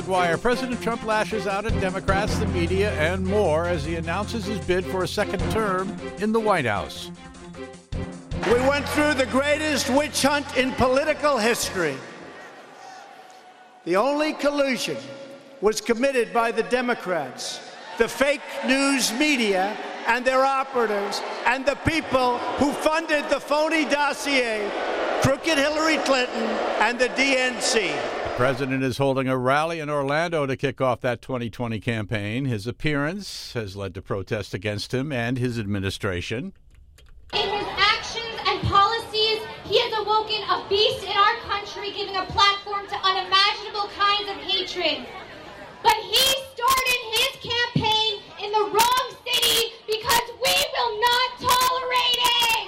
McGuire. President Trump lashes out at Democrats, the media, and more as he announces his bid for a second term in the White House. We went through the greatest witch hunt in political history. The only collusion was committed by the Democrats, the fake news media, and their operatives, and the people who funded the phony dossier, crooked Hillary Clinton, and the DNC. The president is holding a rally in Orlando to kick off that 2020 campaign. His appearance has led to protests against him and his administration. In his actions and policies, he has awoken a beast in our country, giving a platform to unimaginable kinds of hatred. But he started his campaign in the wrong city because we will not tolerate it!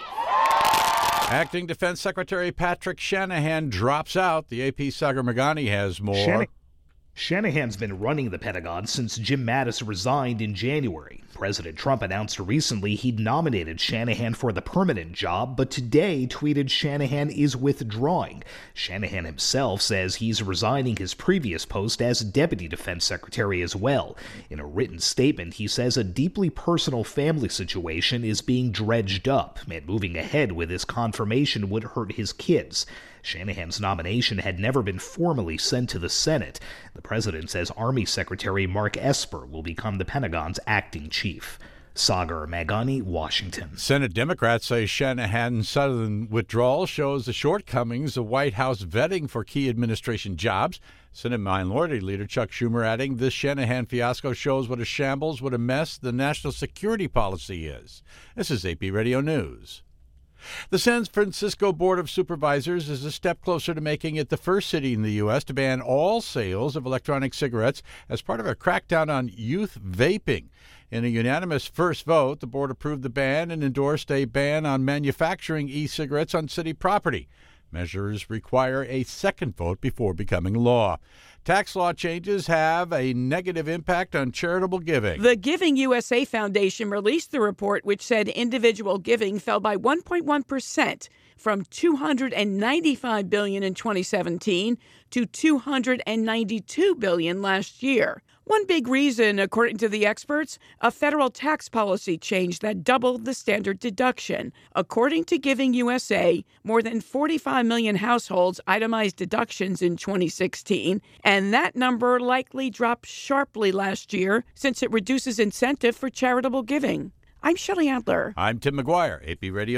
Acting Defense Secretary Patrick Shanahan drops out. The AP's Sagar Meghani has more. Shanahan's been running the Pentagon since Jim Mattis resigned in January. President Trump announced recently he'd nominated Shanahan for the permanent job, but today tweeted Shanahan is withdrawing. Shanahan himself says he's resigning his previous post as Deputy Defense Secretary as well. In a written statement, he says a deeply personal family situation is being dredged up, and moving ahead with his confirmation would hurt his kids. Shanahan's nomination had never been formally sent to the Senate. The president says Army Secretary Mark Esper will become the Pentagon's acting chief. Sagar Meghani, Washington. Senate Democrats say Shanahan's sudden withdrawal shows the shortcomings of White House vetting for key administration jobs. Senate Minority Leader Chuck Schumer adding this Shanahan fiasco shows what a shambles, what a mess the national security policy is. This is AP Radio News. The San Francisco Board of Supervisors is a step closer to making it the first city in the U.S. to ban all sales of electronic cigarettes as part of a crackdown on youth vaping. In a unanimous first vote, the board approved the ban and endorsed a ban on manufacturing e-cigarettes on city property. Measures require a second vote before becoming law. Tax law changes have a negative impact on charitable giving. The Giving USA Foundation released the report, which said individual giving fell by 1.1% from $295 billion in 2017 to $292 billion last year. One big reason, according to the experts, a federal tax policy change that doubled the standard deduction. According to Giving USA, more than 45 million households itemized deductions in 2016, and that number likely dropped sharply last year since it reduces incentive for charitable giving. I'm Shelley Adler. I'm Tim McGuire, AP Radio